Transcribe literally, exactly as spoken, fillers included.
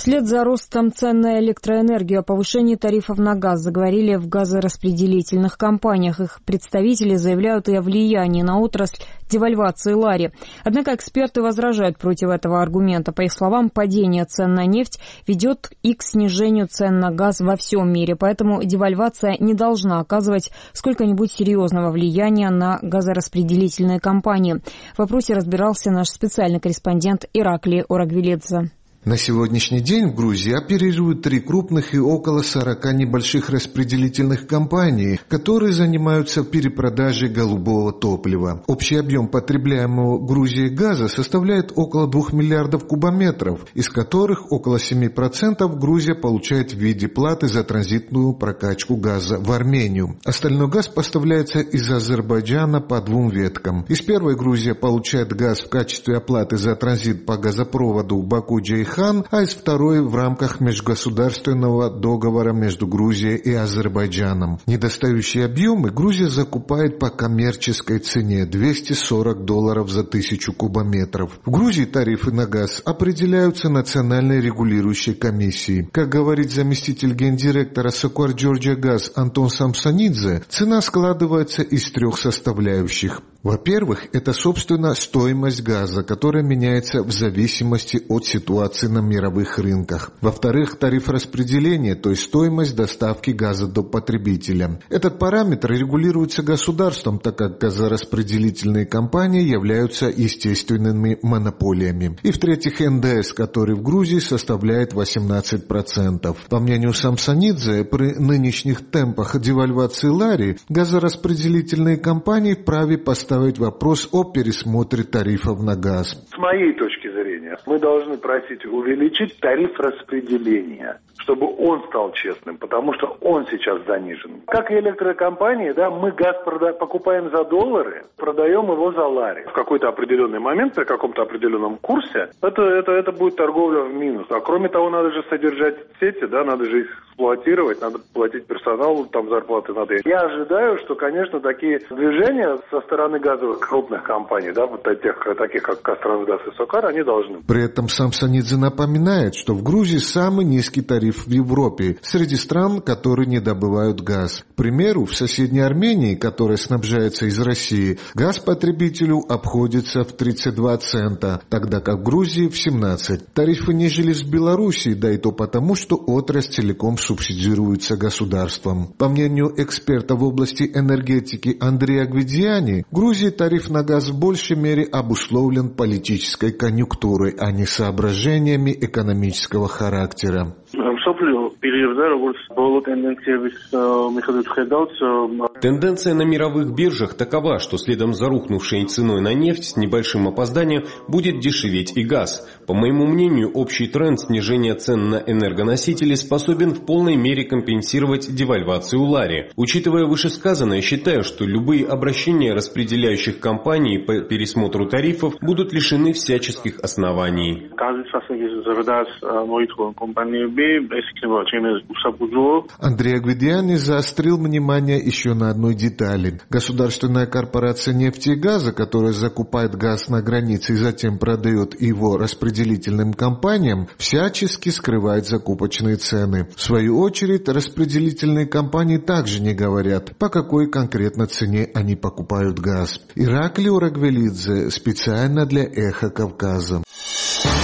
Вслед за ростом цен на электроэнергию о повышении тарифов на газ заговорили в газораспределительных компаниях. Их представители заявляют и о влиянии на отрасль девальвации лари. Однако эксперты возражают против этого аргумента. По их словам, падение цен на нефть ведет и к снижению цен на газ во всем мире. Поэтому девальвация не должна оказывать сколько-нибудь серьезного влияния на газораспределительные компании. В вопросе разбирался наш специальный корреспондент Ираклий Орагвелидзе. На сегодняшний день в Грузии оперируют три крупных и около сорока небольших распределительных компаний, которые занимаются перепродажей голубого топлива. Общий объем потребляемого Грузией газа составляет около двух миллиардов кубометров, из которых около семи процентов Грузия получает в виде платы за транзитную прокачку газа в Армению. Остальной газ поставляется из Азербайджана по двум веткам. Из первой Грузия получает газ в качестве оплаты за транзит по газопроводу Баку-Джейхан, а из второй в рамках межгосударственного договора между Грузией и Азербайджаном. Недостающие объемы Грузия закупает по коммерческой цене двести сорок долларов за тысячу кубометров. В Грузии тарифы на газ определяются Национальной регулирующей комиссией. Как говорит заместитель гендиректора Сокуар-Джорджия-Газ Антон Самсонидзе, цена складывается из трех составляющих. Во-первых, это, собственно, стоимость газа, которая меняется в зависимости от ситуации на мировых рынках. Во-вторых, тариф распределения, то есть стоимость доставки газа до потребителя. Этот параметр регулируется государством, так как газораспределительные компании являются естественными монополиями. И в-третьих, эн дэ эс, который в Грузии составляет восемнадцать процентов. По мнению Самсонидзе, при нынешних темпах девальвации лари газораспределительные компании вправе поставить вопрос о пересмотре тарифов на газ. С моей точки зрения, мы должны просить увеличить тариф распределения, чтобы он стал честным, потому что он сейчас занижен. Как и электрокомпании, да, мы газ прода- покупаем за доллары, продаем его за лари. В какой-то определенный момент, при каком-то определенном курсе, это, это, это будет торговля в минус. А кроме того, надо же содержать сети, да, надо же их эксплуатировать, надо платить персоналу, там зарплаты надо. Я ожидаю, что, конечно, такие движения со стороны газовых крупных компаний, да, вот тех, таких как Казтрансгаз и Сокар, они должны. При этом Самсонидзе напоминает, что в Грузии самый низкий тариф в Европе среди стран, которые не добывают газ. К примеру, в соседней Армении, которая снабжается из России, газ потребителю обходится в тридцать два цента, тогда как в Грузии в семнадцать. Тарифы ниже лишь в Белоруссии, да и то потому, что отрасль целиком субсидируется государством. По мнению эксперта в области энергетики Андрея Гвидиани, в Грузии тариф на газ в большей мере обусловлен политической конъюнктурой, а не соображениями экономического характера. Тенденция на мировых биржах такова, что следом за рухнувшей ценой на нефть с небольшим опозданием будет дешеветь и газ. По моему мнению, общий тренд снижения цен на энергоносители способен в полной мере компенсировать девальвацию лари. Учитывая вышесказанное, считаю, что любые обращения распределяющих компаний по пересмотру тарифов будут лишены всяческих оснований. Андрей Гвидиани заострил внимание еще на одной детали. Государственная корпорация нефти и газа, которая закупает газ на границе и затем продает его распределительным компаниям, всячески скрывает закупочные цены. В свою очередь, распределительные компании также не говорят, по какой конкретно цене они покупают газ. Ираклий Орагвелидзе специально для «Эхо Кавказа».